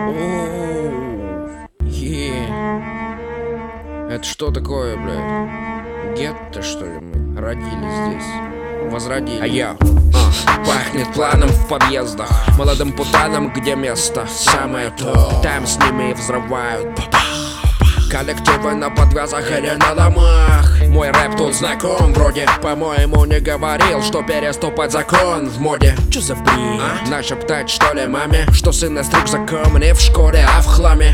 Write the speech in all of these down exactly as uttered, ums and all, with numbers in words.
Е. Это что такое, блядь? Гетто, что ли, мы родились здесь? Возродили. А я а, пахнет планом в подъездах, молодым путанам, где место самое то. Там с ними и взрывают коллективы на подвязах или на домах. Мой рэп тут знаком, вроде, по-моему, не говорил, что переступать закон в моде. Чё за бред? А? Нашептать, что ли, маме, что сын настриг закон не в школе, а в хламе.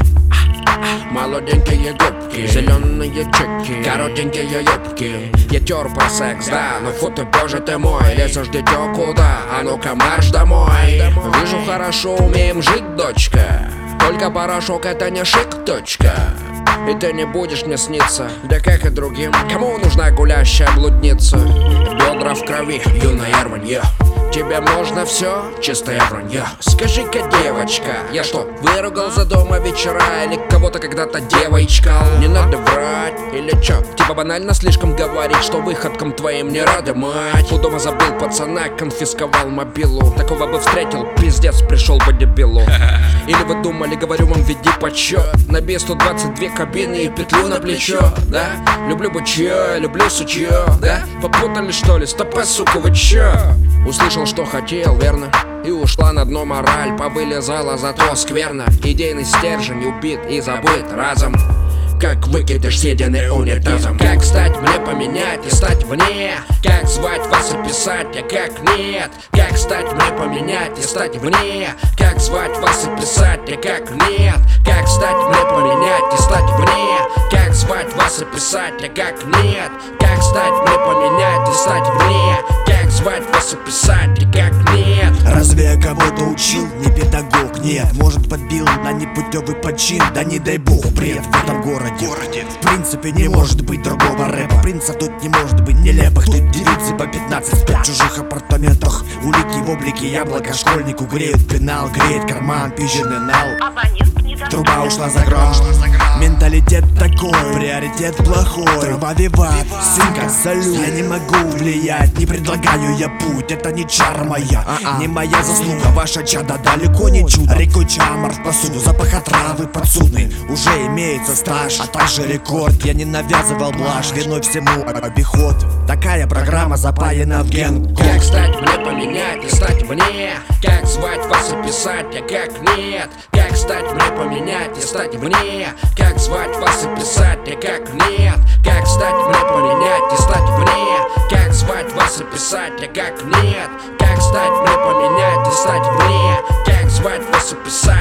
Молоденькие губки, зеленые чеки, коротенькие юбки. Я тер про секс, да, но фу ты, боже ты мой. Лезешь, дитё, куда? А ну-ка марш домой. Вижу, хорошо умеем жить, дочка. Только порошок это не шик, точка. И ты не будешь мне сниться, да как и другим. Кому нужна гулящая блудница? Бедра в крови, юная рванье. Тебе можно все, чистое вранье. Скажи-ка, девочка, я что, выругал за дома вечера? Или кого-то когда-то девочка? Не надо врать, или чё? Типа банально слишком говорить, что выходкам твоим не рада мать. У дома забыл пацана, конфисковал мобилу. Такого бы встретил, пиздец, пришел бы дебилу. Или вы думали, говорю вам, веди подсчет. Набей сто двадцать две кабины и петлю на плечо, да? Люблю бычье, люблю сучье, да? Попутали что ли? Стопэ, сука, вы чё? Услышал, что хотел, верно? И ушла на дно мораль, повылезала зато скверно. Идейный стержень убит и забыт разом, как выкидыш, съеденный унитазом. Как стать мне поменять и стать вне? Как звать вас и писать, а как нет? Как стать мне поменять и стать вне? Как звать вас и писать, а как нет? Как стать мне поменять и стать вне? Как звать вас и писать, а как нет? Как стать мне поменять и стать вне? Как звать вас и писать, а как нет? Разве я кого-то учил? Не педагог, нет. Может, подбил на непутевый почин? Да не дай бог, бред в этом городе. городе В принципе не может быть другого рэпа. Принцев тут не может быть нелепых. Тут девицы по пятнадцать спят в чужих апартаментах. Улики в облике яблока школьнику греют пенал. Греет карман, пиженый нал. Труба ушла за гром. Менталитет такой, приоритет плохой. Трава виват, сынка, салют. Я не могу влиять, не предлагаю я путь. Это не чара моя, А-а. не моя заслуга. Ваша чада далеко не чудо. Рекой чамор в посуду, запах отравы подсудный. Уже имеется стаж, а также рекорд. Я не навязывал блажь, виной всему обиход. Такая программа запаяна в ген. Как стать мне поменять и стать вне? Как звать вас и писать, а как нет? Как стать мне поменять и стать вне? Как звать вас и писать, а как нет? Как стать мне поменять и стать вне? Как звать вас и писать, а как нет? Как стать мне поменять и стать вне? Как звать вас и писать?